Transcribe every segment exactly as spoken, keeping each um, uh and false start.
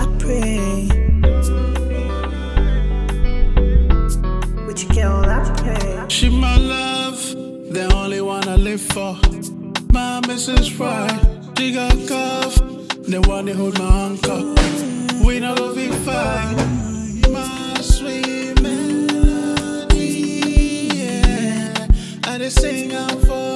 pray. Would you get all that pray? She my love, the only one I live for. My missus Right, she got cuff, the one that hold my uncle. We not gonna be fine. My sweet melody, yeah. I just sing out for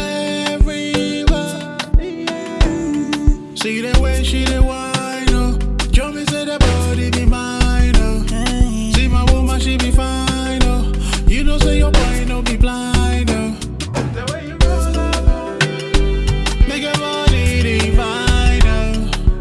everybody, yeah. See the way she the wine, oh. Jump into the body be mine, oh. See my woman, she be fine, oh. You know say your boy no be blind, oh. The way you roll up, make your body divine, oh.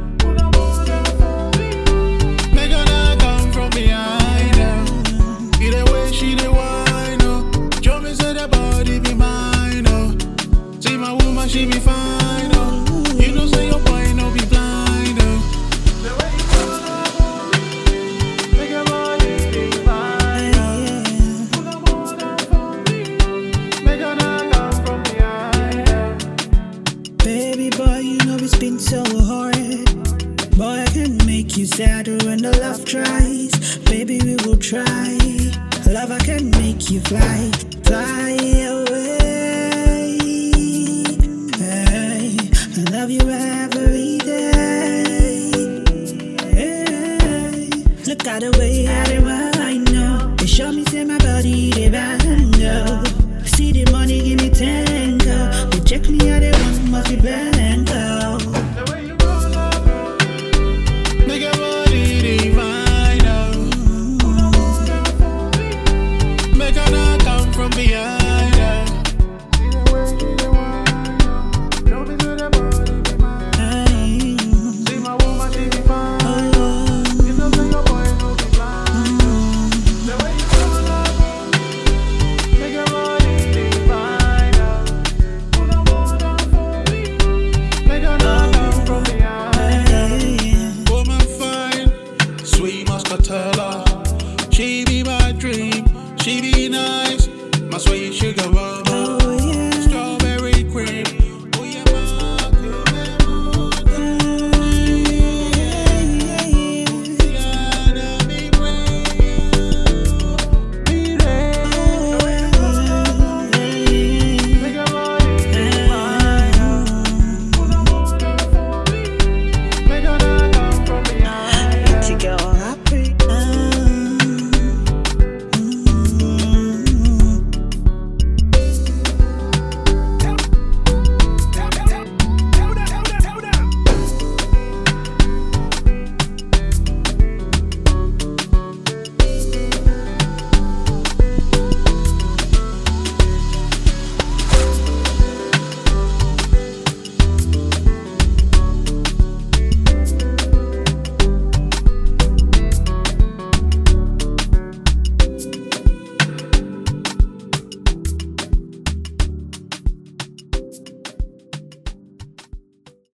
Make her not come from behind, oh. See the way she the wine, oh. Jump into the body be mine, oh. See my woman, she be fine, oh. You know say your boy no be blind, oh. The way you roll up, make your body divine, oh. Make her not come from behind, oh. Baby boy, you know it's been so hard. Boy, I can make you sadder when the love tries. Baby, we will try. Love, I can make you fly, fly away. Hey, I love you every day. Hey, look at the way I do